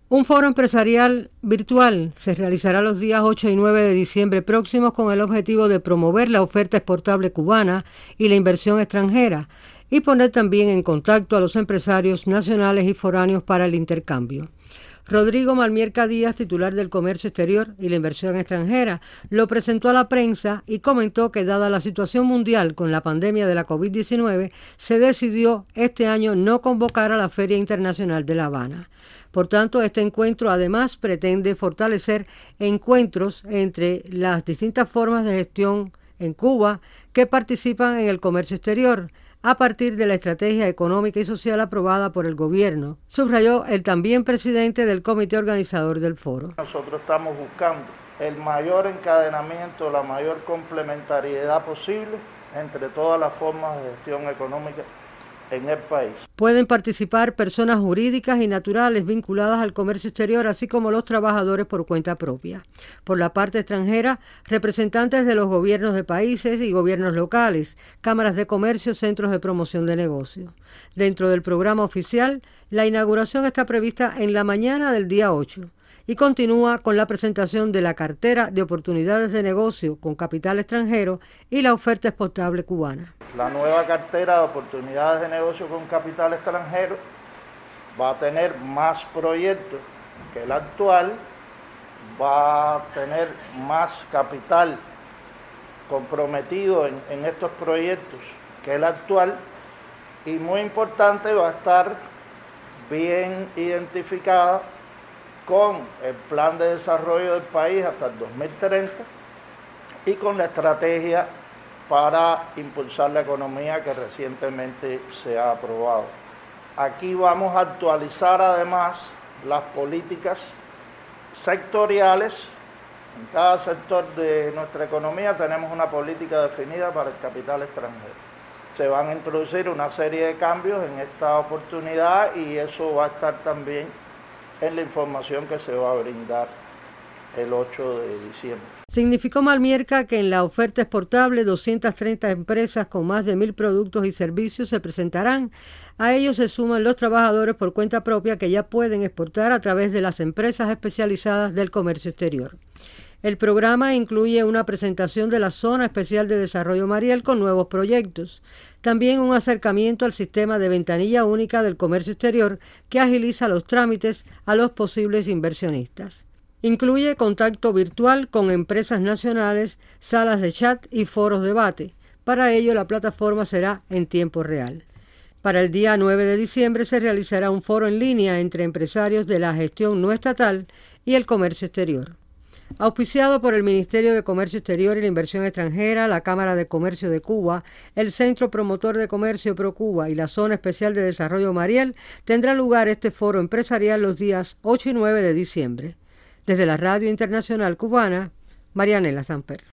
Un foro empresarial virtual se realizará los días 8 y 9 de diciembre próximos con el objetivo de promover la oferta exportable cubana y la inversión extranjera y poner también en contacto a los empresarios nacionales y foráneos para el intercambio. Rodrigo Malmierca Díaz, titular del Comercio Exterior y la Inversión Extranjera, lo presentó a la prensa y comentó que dada la situación mundial con la pandemia de la COVID-19, se decidió este año no convocar a la Feria Internacional de La Habana. Por tanto, este encuentro además pretende fortalecer encuentros entre las distintas formas de gestión en Cuba que participan en el comercio exterior, a partir de la estrategia económica y social aprobada por el gobierno, subrayó el también presidente del comité organizador del foro. Nosotros estamos buscando el mayor encadenamiento, la mayor complementariedad posible entre todas las formas de gestión económica en el país. Pueden participar personas jurídicas y naturales vinculadas al comercio exterior, así como los trabajadores por cuenta propia. Por la parte extranjera, representantes de los gobiernos de países y gobiernos locales, cámaras de comercio, centros de promoción de negocios. Dentro del programa oficial, la inauguración está prevista en la mañana del día 8 y continúa con la presentación de la cartera de oportunidades de negocio con capital extranjero y la oferta exportable cubana. La nueva cartera de oportunidades de negocio con capital extranjero va a tener más proyectos que el actual, va a tener más capital comprometido en estos proyectos que el actual y muy importante, va a estar bien identificada con el plan de desarrollo del país hasta el 2030 y con la estrategia para impulsar la economía que recientemente se ha aprobado. Aquí vamos a actualizar además las políticas sectoriales. En cada sector de nuestra economía tenemos una política definida para el capital extranjero. Se van a introducir una serie de cambios en esta oportunidad y eso va a estar también en la información que se va a brindar el 8 de diciembre. Significó Malmierca que en la oferta exportable 230 empresas con más de 1.000 productos y servicios se presentarán. A ellos se suman los trabajadores por cuenta propia que ya pueden exportar a través de las empresas especializadas del comercio exterior. El programa incluye una presentación de la Zona Especial de Desarrollo Mariel con nuevos proyectos. También un acercamiento al sistema de ventanilla única del comercio exterior que agiliza los trámites a los posibles inversionistas. Incluye contacto virtual con empresas nacionales, salas de chat y foros de debate. Para ello, la plataforma será en tiempo real. Para el día 9 de diciembre se realizará un foro en línea entre empresarios de la gestión no estatal y el comercio exterior. Auspiciado por el Ministerio de Comercio Exterior y la Inversión Extranjera, la Cámara de Comercio de Cuba, el Centro Promotor de Comercio ProCuba y la Zona Especial de Desarrollo Mariel, tendrá lugar este foro empresarial los días 8 y 9 de diciembre. Desde la Radio Internacional Cubana, Marianela Samper.